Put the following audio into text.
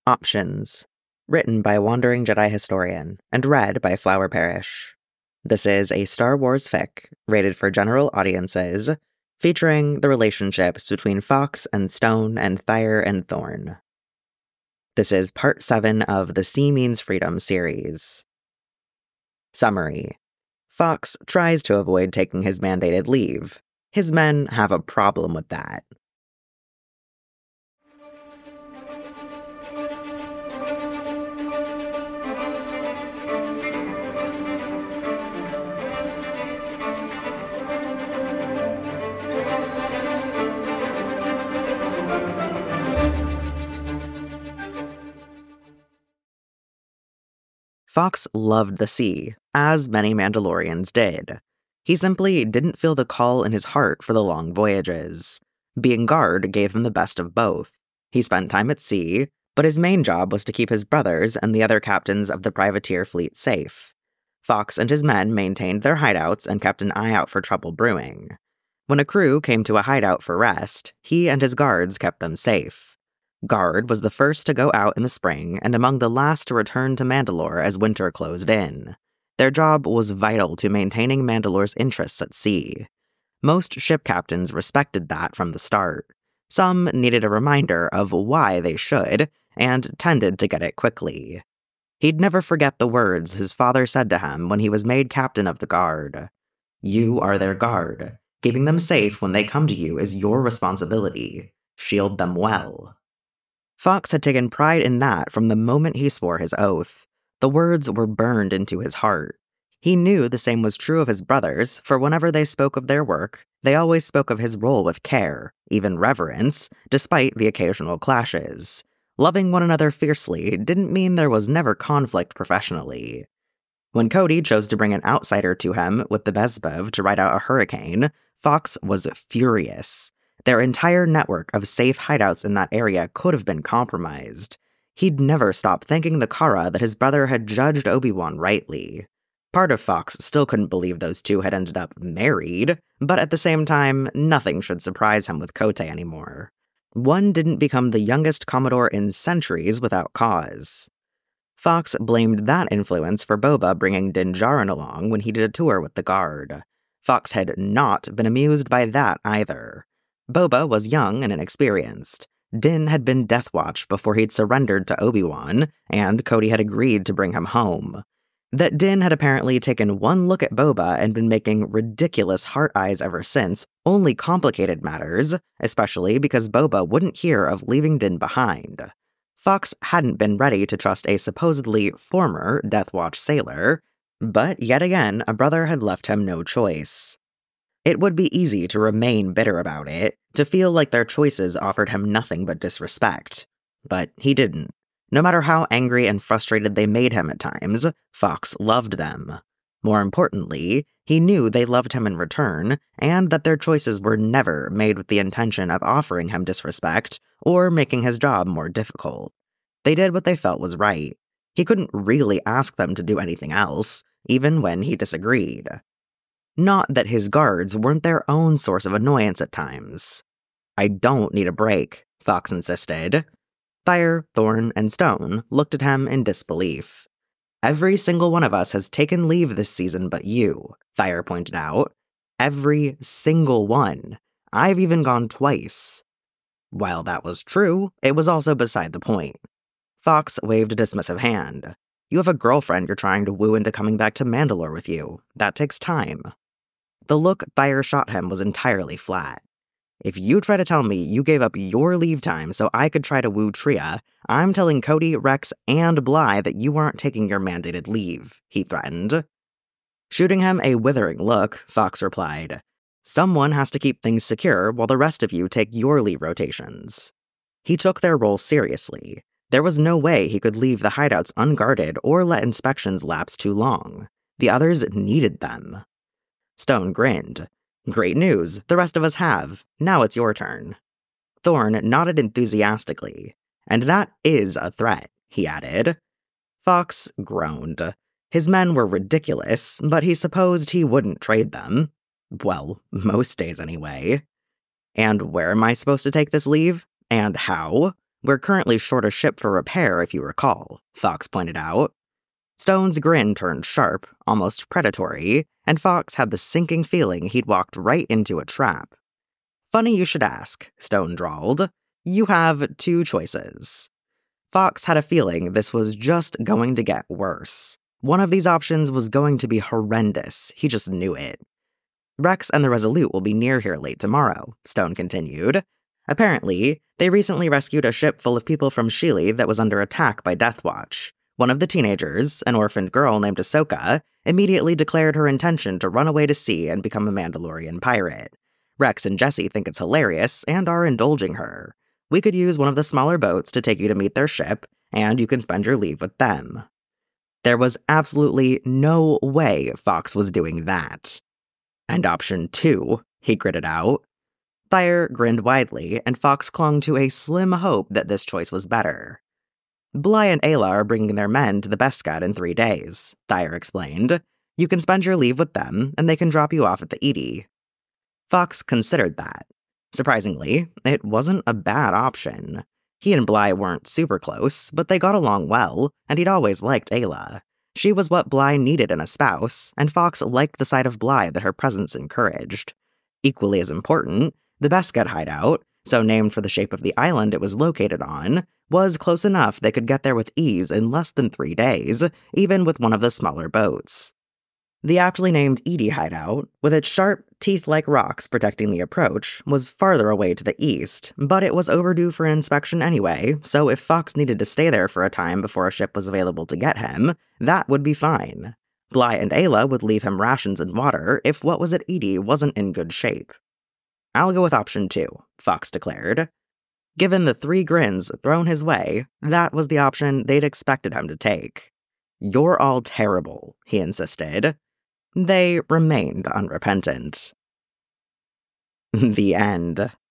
Options. Written by Wandering Jedi Historian and read by Flower Parish. This is a Star Wars fic, rated for general audiences, featuring the relationships between Fox and Stone and Thyre and Thorn. This is Part 7 of the Sea Means Freedom series. Summary. Fox tries to avoid taking his mandated leave. His men have a problem with that. Fox loved the sea, as many Mandalorians did. He simply didn't feel the call in his heart for the long voyages. Being guard gave him the best of both. He spent time at sea, but his main job was to keep his brothers and the other captains of the privateer fleet safe. Fox and his men maintained their hideouts and kept an eye out for trouble brewing. When a crew came to a hideout for rest, he and his guards kept them safe. Guard was the first to go out in the spring and among the last to return to Mandalore as winter closed in. Their job was vital to maintaining Mandalore's interests at sea. Most ship captains respected that from the start. Some needed a reminder of why they should, and tended to get it quickly. He'd never forget the words his father said to him when he was made captain of the guard. "You are their guard. Keeping them safe when they come to you is your responsibility. Shield them well." Fox had taken pride in that from the moment he swore his oath. The words were burned into his heart. He knew the same was true of his brothers, for whenever they spoke of their work, they always spoke of his role with care, even reverence, despite the occasional clashes. Loving one another fiercely didn't mean there was never conflict professionally. When Cody chose to bring an outsider to him with the Bezbev to ride out a hurricane, Fox was furious. Their entire network of safe hideouts in that area could have been compromised. He'd never stop thanking the Kara that his brother had judged Obi-Wan rightly. Part of Fox still couldn't believe those two had ended up married, but at the same time, nothing should surprise him with Kote anymore. One didn't become the youngest Commodore in centuries without cause. Fox blamed that influence for Boba bringing Din Djarin along when he did a tour with the Guard. Fox had not been amused by that either. Boba was young and inexperienced. Din had been Death Watch before he'd surrendered to Obi-Wan, and Cody had agreed to bring him home. That Din had apparently taken one look at Boba and been making ridiculous heart eyes ever since only complicated matters, especially because Boba wouldn't hear of leaving Din behind. Fox hadn't been ready to trust a supposedly former Death Watch sailor, but yet again, a brother had left him no choice. It would be easy to remain bitter about it, to feel like their choices offered him nothing but disrespect. But he didn't. No matter how angry and frustrated they made him at times, Fox loved them. More importantly, he knew they loved him in return, and that their choices were never made with the intention of offering him disrespect or making his job more difficult. They did what they felt was right. He couldn't really ask them to do anything else, even when he disagreed. Not that his guards weren't their own source of annoyance at times. "I don't need a break," Fox insisted. Thyre, Thorn, and Stone looked at him in disbelief. "Every single one of us has taken leave this season but you," Thyre pointed out. "Every single one. I've even gone twice." While that was true, it was also beside the point. Fox waved a dismissive hand. "You have a girlfriend you're trying to woo into coming back to Mandalore with you. That takes time." The look Thyre shot him was entirely flat. "If you try to tell me you gave up your leave time so I could try to woo Tria, I'm telling Cody, Rex, and Bly that you aren't taking your mandated leave," he threatened. Shooting him a withering look, Fox replied, "Someone has to keep things secure while the rest of you take your leave rotations." He took their role seriously. There was no way he could leave the hideouts unguarded or let inspections lapse too long. The others needed them. Stone grinned. "Great news, the rest of us have. Now it's your turn." Thorn nodded enthusiastically. "And that is a threat," he added. Fox groaned. His men were ridiculous, but he supposed he wouldn't trade them. Well, most days anyway. "And where am I supposed to take this leave? And how?" We're currently short a ship for repair, if you recall, Fox pointed out. Stone's grin turned sharp, almost predatory, and Fox had the sinking feeling he'd walked right into a trap. Funny you should ask, Stone drawled. You have two choices. Fox had a feeling this was just going to get worse. One of these options was going to be horrendous. He just knew it. Rex and the Resolute will be near here late tomorrow, Stone continued. Apparently, they recently rescued a ship full of people from Sheely that was under attack by Deathwatch. One of the teenagers, an orphaned girl named Ahsoka, immediately declared her intention to run away to sea and become a Mandalorian pirate. Rex and Jesse think it's hilarious and are indulging her. We could use one of the smaller boats to take you to meet their ship, and you can spend your leave with them. There was absolutely no way Fox was doing that. And option 2, he gritted out. Thyre grinned widely, and Fox clung to a slim hope that this choice was better. Bly and Ayla are bringing their men to the Beskar in 3 days, Thyre explained. You can spend your leave with them, and they can drop you off at the Edie. Fox considered that. Surprisingly, it wasn't a bad option. He and Bly weren't super close, but they got along well, and he'd always liked Ayla. She was what Bly needed in a spouse, and Fox liked the side of Bly that her presence encouraged. Equally as important, the Beskar hideout, so named for the shape of the island it was located on, was close enough they could get there with ease in less than 3 days, even with one of the smaller boats. The aptly named Edie hideout, with its sharp, teeth-like rocks protecting the approach, was farther away to the east, but it was overdue for an inspection anyway, so if Fox needed to stay there for a time before a ship was available to get him, that would be fine. Bly and Ayla would leave him rations and water if what was at Edie wasn't in good shape. I'll go with option 2, Fox declared. Given the 3 grins thrown his way, that was the option they'd expected him to take. You're all terrible, he insisted. They remained unrepentant. The end.